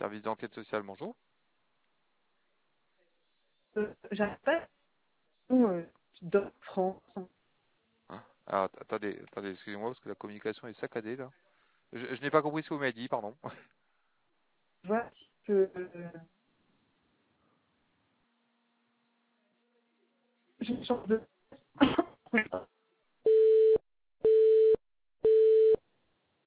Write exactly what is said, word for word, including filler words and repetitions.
service d'enquête sociale, bonjour. Euh, j'appelle euh, de France. Hein. Alors, att- attendez, attendez, excusez-moi parce que la communication est saccadée là. Je, je n'ai pas compris ce que vous m'avez dit, pardon. Je vois que euh, je change de